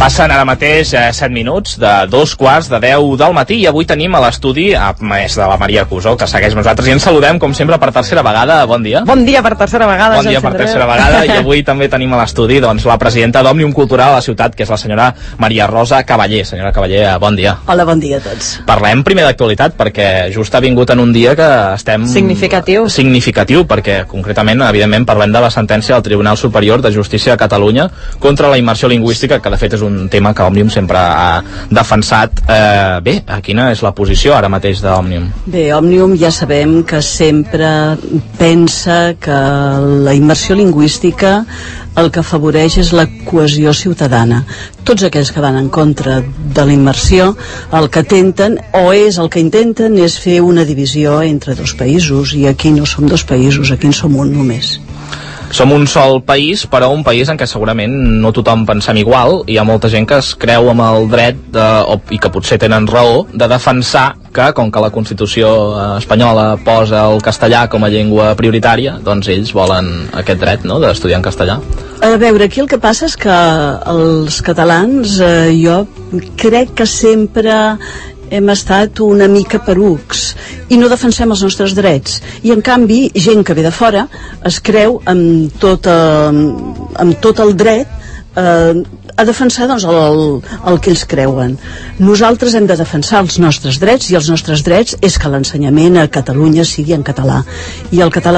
Passen ara mateix 7 minuts de 2:15 del matí i avui tenim a l'estudi a més de la Maria Cusó, que segueix amb nosaltres, i ens saludem com sempre per tercera vegada. Bon dia. Bon dia per tercera vegada. Bon dia per tercera vegada. I avui també tenim a l'estudi la presidenta d'Òmnium Cultural a la ciutat, que és la senyora Maria Rosa Cavaller. Senyora Cavaller, bon dia. Hola, bon dia a tots. Parlem primer d'actualitat, perquè just ha vingut en un dia que estem... Significatiu, perquè concretament, evidentment, parlem de la sentència del Tribunal Superior de Justícia de Catalunya contra la immersió lingüística, que de fet és un tema que Òmnium sempre ha defensat. Bé, quina és la posició ara mateix d'Òmnium? Bé, Òmnium ja sabem que sempre pensa que la immersió lingüística el que afavoreix és la cohesió ciutadana. Tots aquells que van en contra de la immersió el que intenten és fer una divisió entre dos països, i aquí no som dos països, aquí en som un només. Som un sol país, però un país en què segurament no tothom pensem igual. Hi ha molta gent que es creu amb el dret i que potser tenen raó de defensar que, com que la Constitució espanyola posa el castellà com a llengua prioritària, doncs ells volen aquest dret, no?, d'estudiar en castellà. A veure, aquí el que passa és que els catalans, jo crec que sempre hem estat una mica perucs i no defensem els nostres drets, i en canvi gent que ve de fora es creu amb tot el dret a defensar, doncs, el que ells creuen. Nosaltres hem de defensar els nostres drets, i els nostres drets és que l'ensenyament a Catalunya sigui en català, i el català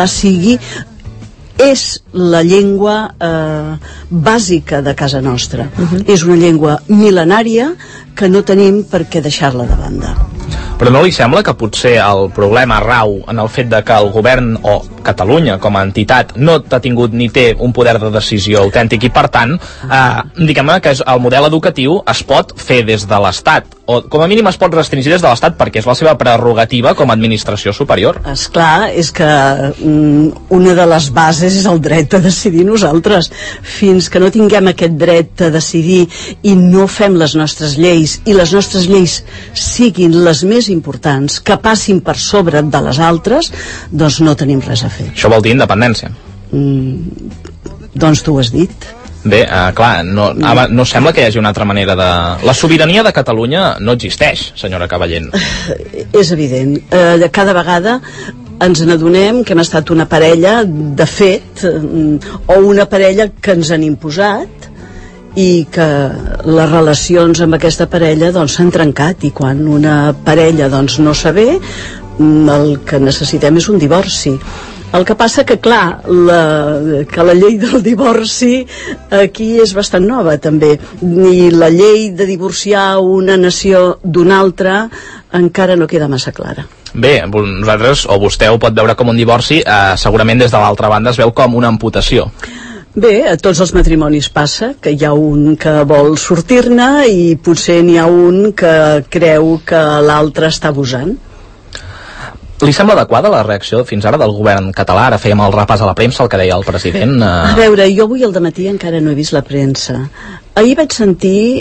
és la llengua bàsica de casa nostra. És una llengua mil·lenària que no tenim per què deixar-la de banda. Però no li sembla que potser el problema rau en el fet de que el govern o Catalunya com a entitat no ha tingut ni té un poder de decisió autèntic, i per tant diguem-ne que el model educatiu es pot fer des de l'Estat, o com a mínim es pot restringir des de l'Estat, perquè és la seva prerrogativa com a administració superior? Esclar, és que una de les bases és el dret a decidir nosaltres. Fins que no tinguem aquest dret a decidir i no fem les nostres lleis, i les nostres lleis siguin les més importants, que passin per sobre de les altres, doncs no tenim res a fer. Això vol dir independència? Doncs tu ho has dit. Bé, clar, no sembla que hi hagi una altra manera de... La sobirania de Catalunya no existeix, senyora Cavaller. És evident. Cada vegada ens n'adonem que hem estat una parella de fet, o una parella que ens han imposat, i que les relacions amb aquesta parella s'han trencat, i quan una parella no s'ha bé, el que necessitem és un divorci. El que passa que, clar, que la llei del divorci aquí és bastant nova, també, i la llei de divorciar una nació d'una altra encara no queda massa clara. Bé, nosaltres, o vostè ho pot veure com un divorci, segurament des de l'altra banda es veu com una amputació. Bé, a tots els matrimonis passa que hi ha un que vol sortir-ne, i potser n'hi ha un que creu que l'altre està abusant. Li sembla adequada la reacció fins ara del govern català? Ara fèiem el repàs a la premsa, el que deia el president. A veure, jo avui al dematí encara no he vist la premsa. Ahir vaig sentir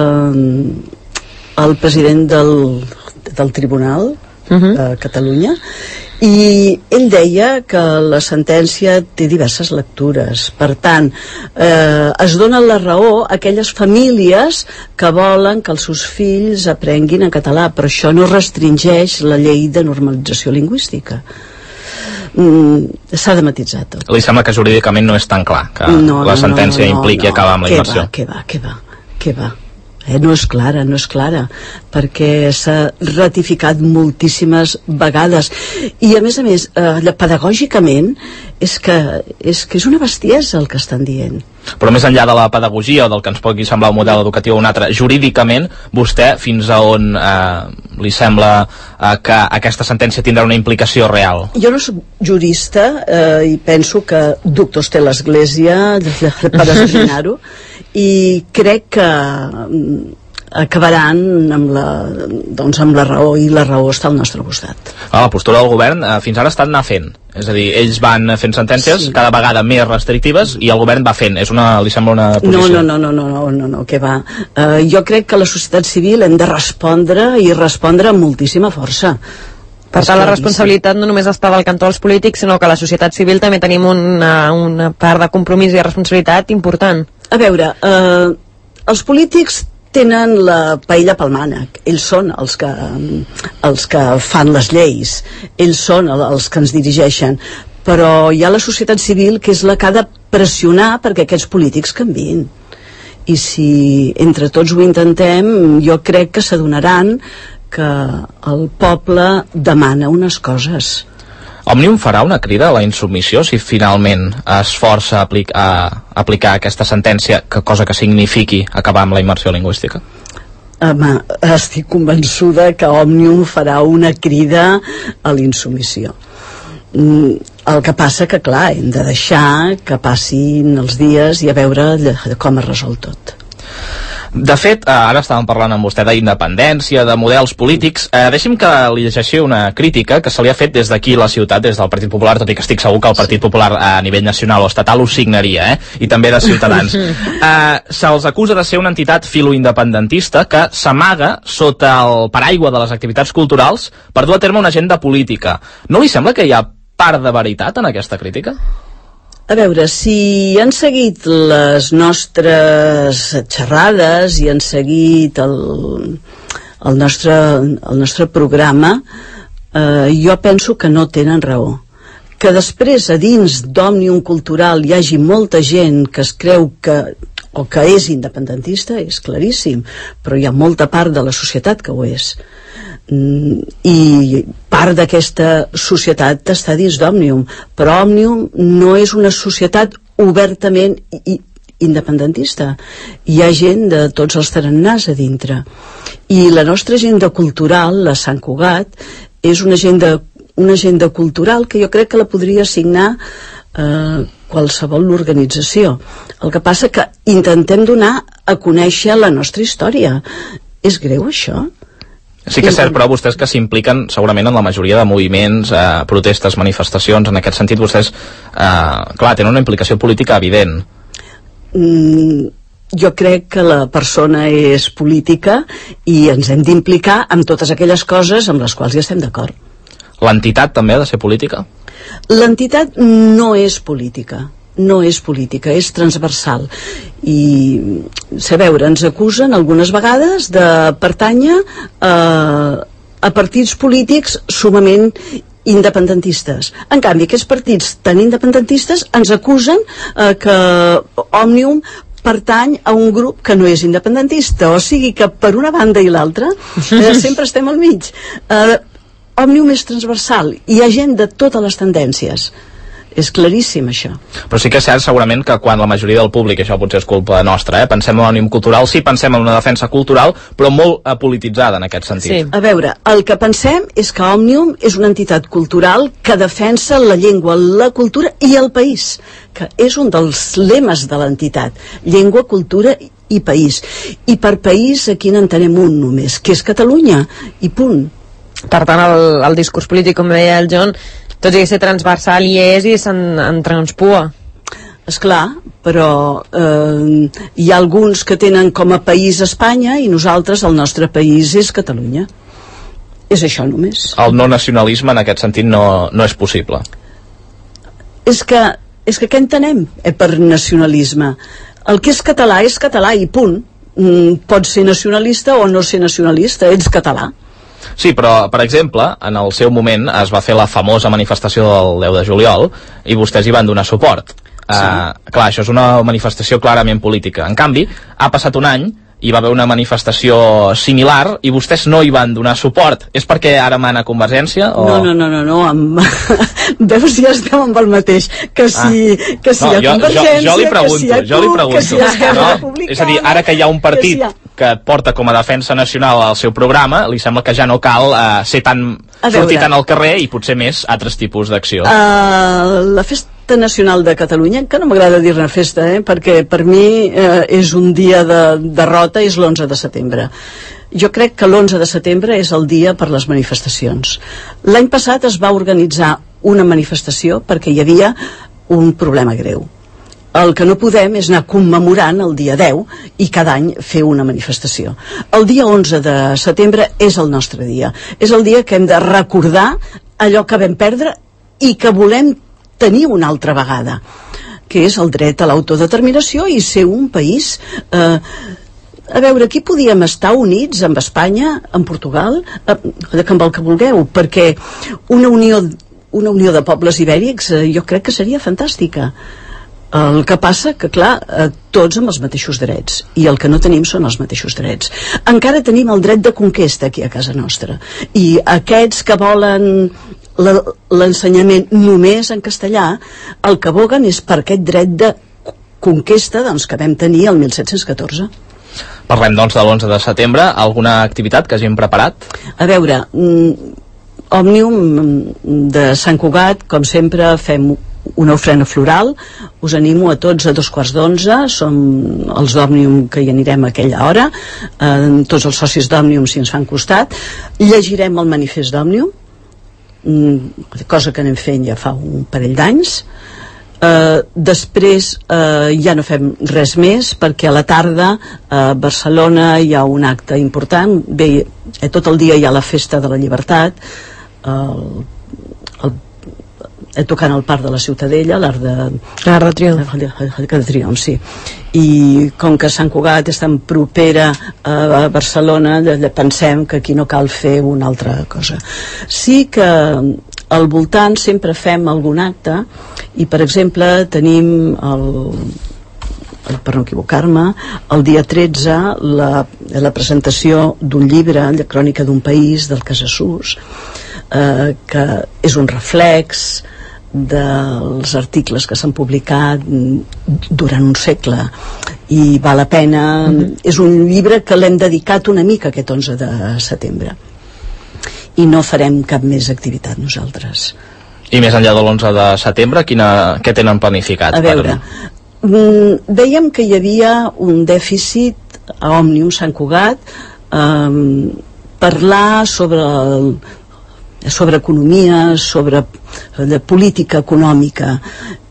el president del Tribunal de Catalunya, i ell deia que la sentència té diverses lectures. Per tant, es dona la raó a aquelles famílies que volen que els seus fills aprenguin en català, però això no restringeix la llei de normalització lingüística. S'ha de matisar tot. Li sembla que jurídicament no és tan clar que la sentència impliqui acabar amb la immersió? Què va? No és clara, perquè s'ha ratificat moltíssimes vegades, i a més, pedagògicament és que és una bestiesa el que estan dient. Però més enllà de la pedagogia o del que ens pugui semblar un model educatiu o un altre, jurídicament, vostè fins a on li sembla que aquesta sentència tindrà una implicació real? Jo no soc jurista, i penso que doctors té l'Església per esbrinar-ho, i crec que acabaran amb la raó, i la raó està al nostre costat. La postura del govern fins ara ha estat anar fent, és a dir, ells van fent sentències cada vegada més restrictives i el govern va fent. Li sembla una posició? No, què va. Jo crec que la societat civil hem de respondre, i respondre amb moltíssima força. Per tant, la responsabilitat no només està del cantó dels polítics, sinó que la societat civil també tenim una part de compromís i de responsabilitat important. A veure, els polítics tenen la paella pel mànec, ells són els que fan les lleis, ells són els que ens dirigeixen, però hi ha la societat civil que és la que ha de pressionar perquè aquests polítics canviïn, i si entre tots ho intentem, jo crec que s'adonaran que el poble demana unes coses. Òmnium farà una crida a la insubmissió si finalment es força a aplicar aquesta sentència, cosa que signifiqui acabar amb la immersió lingüística? Estic convençuda que Òmnium farà una crida a la insubmissió. El que passa que, clar, hem de deixar que passin els dies i a veure com es resol tot. De fet, ara estàvem parlant amb vostè d'independència, de models polítics. Deixi'm que li llegeixi una crítica que se li ha fet des d'aquí la ciutat, des del Partit Popular, tot i que estic segur que el Partit Popular a nivell nacional o estatal ho signaria, i també de Ciutadans. Se'ls acusa de ser una entitat filoindependentista que s'amaga sota el paraigua de les activitats culturals per dur a terme una agenda política. No li sembla que hi ha part de veritat en aquesta crítica? A veure, si han seguit les nostres xerrades i han seguit el nostre programa, jo penso que no tenen raó. Que després a dins d'Òmnium Cultural hi hagi molta gent que es creu o que és independentista, és claríssim, però hi ha molta part de la societat que ho és. I part d'aquesta societat està dins d'Òmnium, però Òmnium no és una societat obertament independentista. Hi ha gent de tots els tarannàs a dintre, i la nostra agenda cultural, la Sant Cugat, és una agenda cultural que jo crec que la podria signar qualsevol organització. El que passa que intentem donar a conèixer la nostra història. És greu, això? Sí que és cert, però vostès que s'impliquen segurament en la majoria de moviments, protestes, manifestacions, en aquest sentit vostès, clar, tenen una implicació política evident. Jo crec que la persona és política i ens hem d'implicar en totes aquelles coses amb les quals hi estem d'acord. L'entitat també ha de ser política? L'entitat no és política. No és política, és transversal. I, a veure, ens acusen algunes vegades de pertànyer a partits polítics sumament independentistes. En canvi, aquests partits tan independentistes ens acusen que Òmnium pertany a un grup que no és independentista, o sigui que per una banda i l'altra sempre estem al mig. Òmnium és transversal, hi ha gent de totes les tendències. És claríssim, això. Però sí que és cert, segurament, que quan la majoria del públic, això potser és culpa nostra, pensem en l'Òmnium Cultural, sí, pensem en una defensa cultural, però molt polititzada en aquest sentit. Sí. A veure, el que pensem és que Òmnium és una entitat cultural que defensa la llengua, la cultura i el país, que és un dels lemes de l'entitat. Llengua, cultura i país. I per país aquí n'entenem un només, que és Catalunya, i punt. Per tant, el discurs polític, com deia el John, tot i que ser transversal hi és i se'n transpua. Esclar, però hi ha alguns que tenen com a país Espanya i nosaltres, el nostre país és Catalunya. És això només. El no nacionalisme en aquest sentit no és possible. És que què entenem per nacionalisme? El que és català i punt. Pots ser nacionalista o no ser nacionalista, ets català. Sí, però, per exemple, en el seu moment es va fer la famosa manifestació del 10 de juliol i vostès hi van donar suport. Sí. Clar, això és una manifestació clarament política. En canvi, ha passat un any, hi va haver una manifestació similar i vostès no hi van donar suport. És perquè ara mana Convergència? O... No. Veus, ja estem amb el mateix. Que si hi ha Convergència, jo li pregunto, que si hi ha Esquerra Republicana... És a dir, ara que hi ha un partit que porta com a defensa nacional al seu programa, li sembla que ja no cal ser sortir tant al carrer i potser més altres tipus d'acció. La Festa Nacional de Catalunya, que no m'agrada dir-ne festa, perquè per mi és un dia de derrota, és l'11 de setembre. Jo crec que l'11 de setembre és el dia per les manifestacions. L'any passat es va organitzar una manifestació perquè hi havia un problema greu. El que no podem és anar commemorant el dia 10 i cada any fer una manifestació. El dia 11 de setembre és el nostre dia. És el dia que hem de recordar allò que vam perdre i que volem tenir una altra vegada, que és el dret a l'autodeterminació i ser un país a veure, aquí podíem estar units amb Espanya, amb Portugal, amb el que vulgueu, perquè una unió de pobles ibèrics jo crec que seria fantàstica. El que passa que, clar, tots amb els mateixos drets, i el que no tenim són els mateixos drets. Encara tenim el dret de conquesta aquí a casa nostra, i aquests que volen l'ensenyament només en castellà, el que voguen és per aquest dret de conquesta, doncs, que vam tenir el 1714. Parlem, doncs, de l'11 de setembre. Alguna activitat que hagin preparat? A veure, Òmnium de Sant Cugat, com sempre, fem una ofrena floral. Us animo a tots a 11:15. Som els d'Òmnium que hi anirem a aquella hora. Tots els socis d'Òmnium si ens fan costat. Llegirem el manifest d'Òmnium, cosa que anem fent ja fa un parell d'anys. Després ja no fem res més, perquè a la tarda a Barcelona hi ha un acte important. Bé, tot el dia hi ha la Festa de la Llibertat, tocant al Parc de la Ciutadella, l'Arc de Triomf, sí. I com que Sant Cugat és tan propera a Barcelona, pensem que aquí no cal fer una altra cosa. Sí que al voltant sempre fem algun acte, i per exemple tenim per no equivocar-me, el dia 13 la presentació d'un llibre, la crònica d'un país, del Casassús, que és un reflex dels articles que s'han publicat durant un segle, i val la pena. És un llibre que l'hem dedicat una mica aquest 11 de setembre, i no farem cap més activitat nosaltres. I més enllà de l'11 de setembre, què tenen planificat? A veure, dèiem que hi havia un dèficit a Òmnium Sant Cugat, parlar sobre economia, sobre política econòmica.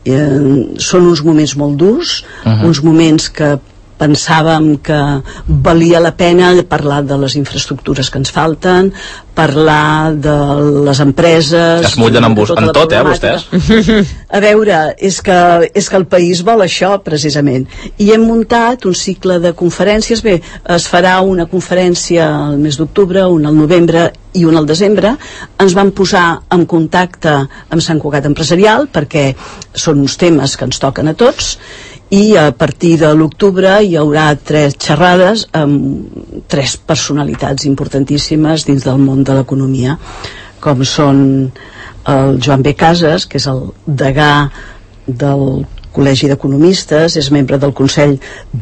Són uns moments molt durs, uns moments que pensàvem que valia la pena parlar de les infraestructures que ens falten, parlar de les empreses... Es mullen amb tot, vostès? A veure, és que el país vol això, precisament. I hem muntat un cicle de conferències. Bé, es farà una conferència al mes d'octubre, una al novembre i una al desembre. Ens vam posar en contacte amb Sant Cugat Empresarial, perquè són uns temes que ens toquen a tots, i a partir de l'octubre hi haurà 3 xerrades amb 3 personalitats importantíssimes dins del món de l'economia, com són el Joan B. Casas, que és el degà del Col·legi d'Economistes, és membre del Consell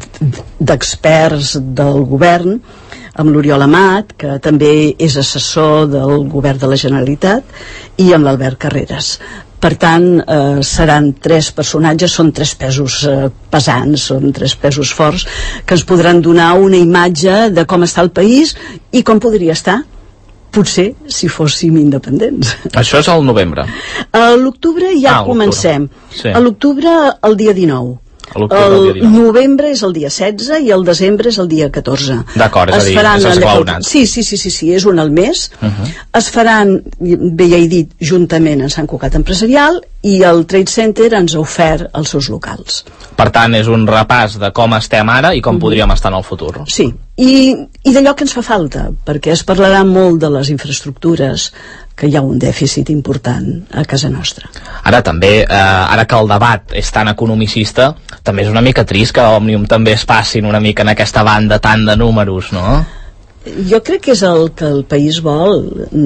d'Experts del Govern, amb l'Oriol Amat, que també és assessor del Govern de la Generalitat, i amb l'Albert Carreras. Per tant, seran 3 personatges, són 3 pesos pesants, són 3 pesos forts, que ens podran donar una imatge de com està el país i com podria estar, potser, si fóssim independents. Això és al novembre. A l'octubre ja comencem. Sí. A l'octubre, el dia 19. El novembre és el dia 16 i el desembre és el dia 14. D'acord, és a dir, és esglaonat. Sí, és un al mes. Es faran, bé, ja he dit, juntament en Sant Cugat Empresarial, i el Trade Center ens ha ofert els seus locals. Per tant, és un repàs de com estem ara i com podríem estar en el futur. Sí, i d'allò que ens fa falta, perquè es parlarà molt de les infraestructures, que hi ha un dèficit important a casa nostra. Ara també, ara que el debat és tan economicista, també és una mica trist que Òmnium també es passin una mica en aquesta banda tant de números, no? Jo crec que és el que el país vol.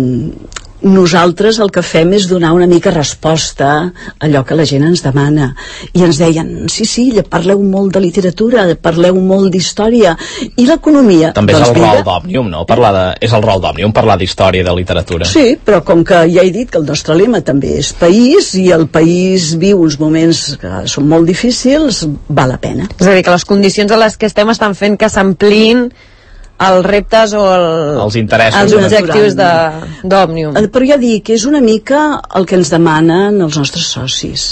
Nosaltres el que fem és donar una mica resposta a allò que la gent ens demana, i ens deien, sí, parleu molt de literatura, parleu molt d'història, i l'economia... També és el rol d'Òmnium, no? És el rol d'Òmnium parlar d'història i de literatura. Sí, però com que ja he dit que el nostre lema també és país, i el país viu uns moments que són molt difícils, val la pena. És a dir, que les condicions a les que estem estan fent que s'ampliïn els reptes o els interessos, els objectius d'Òmnium. Però ja dic, és una mica el que ens demanen els nostres socis.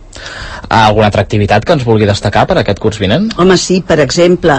Alguna altra activitat que ens vulgui destacar per aquest curs vinent? Home, sí, per exemple,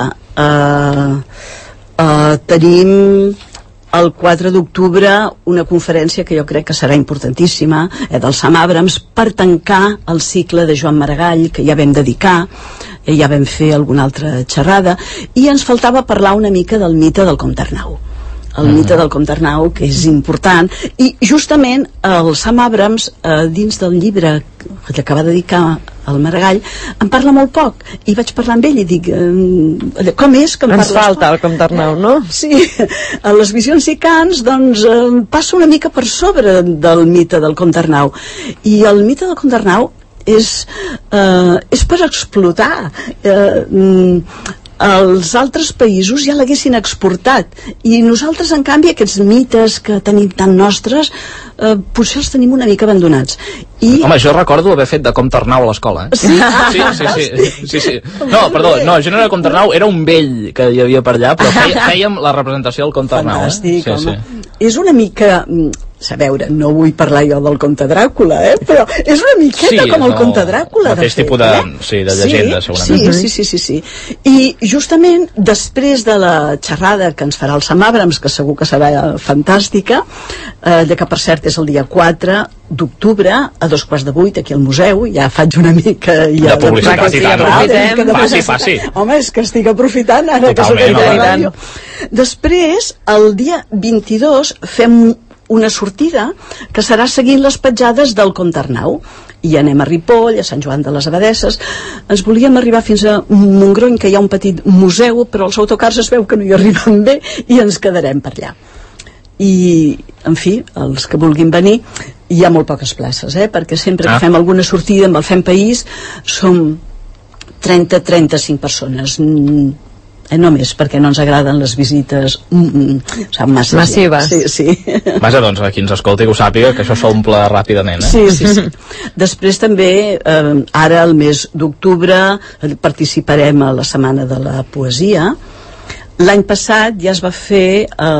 tenim el 4 d'octubre una conferència que jo crec que serà importantíssima, del Sam Abrams, per tancar el cicle de Joan Maragall, que ja vam dedicar, ja vam fer alguna altra xerrada, i ens faltava parlar una mica del mite del Comte Arnau. El mite del Comte Arnau, que és important, i justament el Sam Abrams, dins del llibre que acaba de dedicar al Maragall, em parla molt poc, i vaig parlar amb ell i dic, com és que em parles? Ens falta el Comte Arnau, no? Sí, a les visions i cants doncs passa una mica per sobre del mite del Comte Arnau, i el mite del Comte Arnau és per explotar. Els altres països ja l'haguessin exportat, i nosaltres en canvi aquests mites que tenim tan nostres potser els tenim una mica abandonats. Home, jo recordo haver fet de Comte Arnau a l'escola, Sí? Sí. No, perdó, no, jo no era Comte Arnau, era un vell que hi havia per allà, però fèiem la representació del Comte Arnau. Fantàstic, home. És una mica... A veure, no vull parlar jo del Comte Dràcula, però és una miqueta com el Comte Dràcula, de fet. Tipus de llegenda, segurament. Sí. I justament després de la xerrada que ens farà el Sam Abrams, que segur que serà fantàstica, que per cert és el dia 4 d'octubre a 7:15 aquí al museu, ja faig una mica de publicitat i tant, faci. Home, és que estic aprofitant ara que soc a la ràdio. Després, el dia 22 fem una sortida que serà seguint les petjades del Comte Arnau, i anem a Ripoll, a Sant Joan de les Abadesses. Ens volíem arribar fins a Montgrony, que hi ha un petit museu, però els autocars es veu que no hi arriben bé, i ens quedarem per allà. I, en fi, els que vulguin venir, hi ha molt poques places, perquè sempre que fem alguna sortida amb el Fem País som 30-35 persones, no més, perquè no ens agraden les visites massives. Sí. Vaja, doncs, qui ens escolti que ho sàpiga, que això s'omple ràpidament. Sí. Després també, ara al mes d'octubre participarem a la Setmana de la Poesia. L'any passat ja es va fer a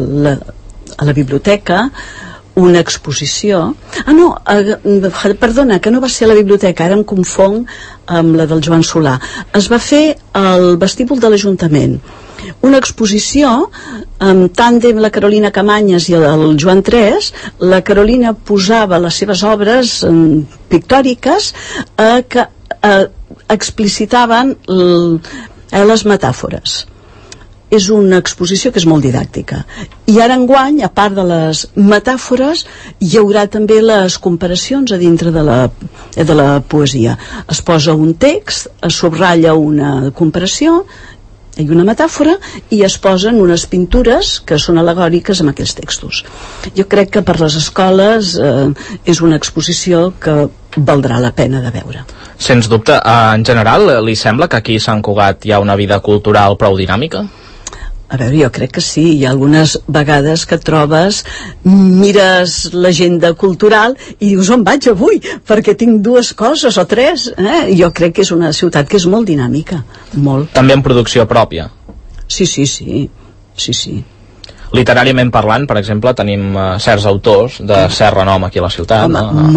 la biblioteca una exposició. Perdona, que no va ser a la biblioteca, ara em confonc amb la del Joan Solà. Es va fer al vestíbul de l'Ajuntament una exposició amb tàndem la Carolina Camanyes i el Joan Tres. La Carolina posava les seves obres pictòriques que explicitaven les metàfores. És una exposició que és molt didàctica, i ara enguany, a part de les metàfores, hi haurà també les comparacions a dintre de la poesia. Es posa un text, es subratlla una comparació i una metàfora, i es posen unes pintures que són al·legòriques amb aquells textos. Jo crec que per les escoles és una exposició que valdrà la pena de veure. Sens dubte. En general, li sembla que aquí a Sant Cugat hi ha una vida cultural prou dinàmica? A veure, jo crec que sí. Hi ha algunes vegades que trobes, mires l'agenda cultural i dius, on vaig avui? Perquè tinc 2 coses o 3. Jo crec que és una ciutat que és molt dinàmica, molt. També en producció pròpia? Sí. Literàriament parlant, per exemple, tenim certs autors de cert renom aquí a la ciutat.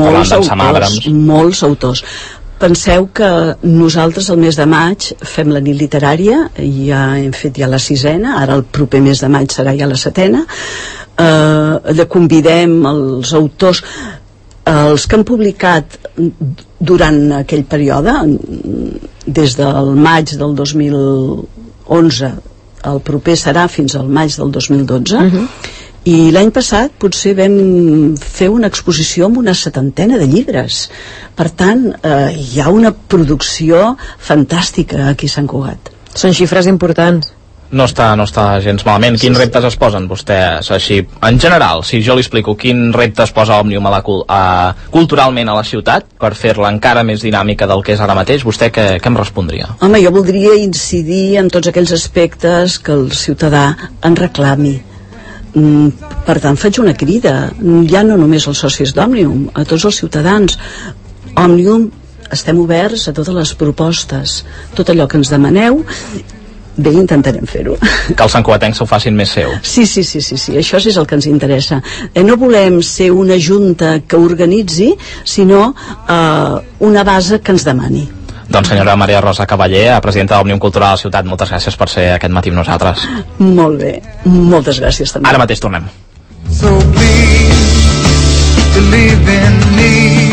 Molts autors. Penseu que nosaltres el mes de maig fem la nit literària, ja hem fet ja la 6ª, ara el proper mes de maig serà ja la 7ª. Convidem els autors, els que han publicat durant aquell període, des del maig del 2011, el proper serà fins al maig del 2012, i l'any passat potser vam fer una exposició amb una 70ena de llibres. Per tant, hi ha una producció fantàstica aquí a Sant Cugat. Són xifres importants. No està gens malament. Quins reptes es posen vostès així? En general, si jo li explico quin repte es posa Òmnium culturalment a la ciutat per fer-la encara més dinàmica del que és ara mateix, vostè què em respondria? Home, jo voldria incidir en tots aquells aspectes que el ciutadà en reclami. Per tant, faig una crida, ja no només als socis d'Òmnium, a tots els ciutadans. Òmnium, estem oberts a totes les propostes, tot allò que ens demaneu. Bé, intentarem fer-ho. Que els santcugatencs s'ho facin més seu. Sí, això és el que ens interessa. No volem ser una junta que organitzi, sinó una base que ens demani. Doncs senyora Maria Rosa Cavaller, presidenta d'Òmnium Cultural a la ciutat, moltes gràcies per ser aquest matí amb nosaltres. Molt bé, moltes gràcies també. Ara mateix tornem. So please, believe in me.